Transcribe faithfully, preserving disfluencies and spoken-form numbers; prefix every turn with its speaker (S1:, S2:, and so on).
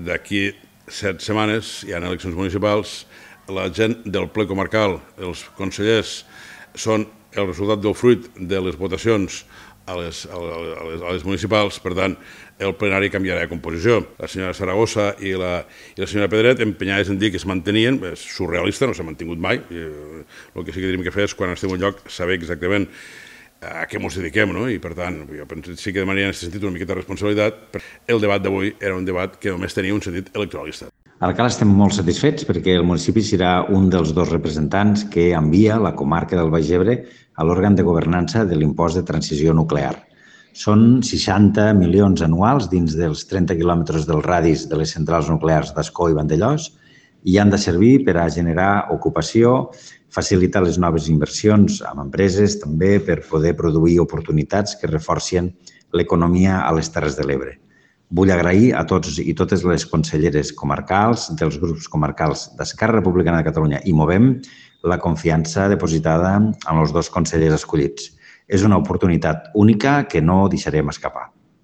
S1: d'aquí set setmanes hi ha eleccions municipals, la gent del ple comarcal, els consellers, són el resultat del fruit de les votacions a les, a les, a les municipals, per tant, el plenari canviarà de composició. La senyora Saragossa i la, i la senyora Pedret empenyades en dir que es mantenien, és surrealista, no s'ha mantingut mai. El que sí que tenim que fer és, quan estem en lloc, saber exactament a què ens dediquem, no? I per tant, jo penso, sí que demanaria en aquest sentit una miqueta de responsabilitat. El debat d'avui era un debat que només tenia un sentit electoralista.
S2: Al Cal estem molt satisfets perquè el municipi serà un dels dos representants que envia la comarca del Baix Ebre a l'òrgan de governança de l'impost de transició nuclear. Són seixanta milions anuals dins dels trenta quilòmetres del radis de les centrals nuclears d'Ascó i Vandellòs i han de servir per a generar ocupació, facilitar les noves inversions amb empreses, també per poder produir oportunitats que reforcin l'economia a les Terres de l'Ebre. Vull agrair a tots i totes les conselleres comarcals, dels grups comarcals d'Esquerra Republicana de Catalunya i Movem, la confiança depositada en els dos consellers escollits. És una oportunitat única que no deixarem escapar.